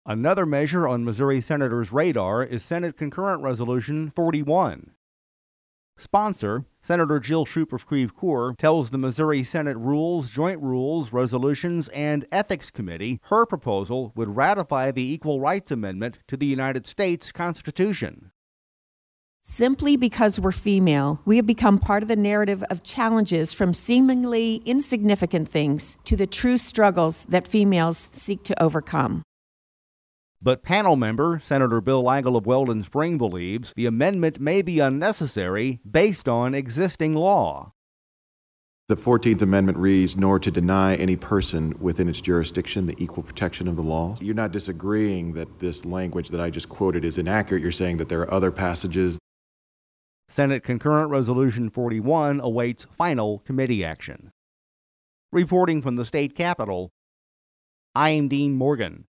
Another measure on Missouri senators' radar is Senate Concurrent Resolution 41. Sponsor, Senator Jill Shoup of Creve Coeur, tells the Missouri Senate Rules, Joint Rules, Resolutions, and Ethics Committee her proposal would ratify the Equal Rights Amendment to the United States Constitution. Simply because we're female, we have become part of the narrative of challenges from seemingly insignificant things to the true struggles that females seek to overcome. But panel member Senator Bill Eigel of Weldon Spring believes the amendment may be unnecessary based on existing law. The 14th Amendment reads, nor to deny any person within its jurisdiction the equal protection of the law. You're not disagreeing that this language that I just quoted is inaccurate. You're saying that there are other passages. Senate Concurrent Resolution 41 awaits final committee action. Reporting from the state capitol, I'm Dean Morgan.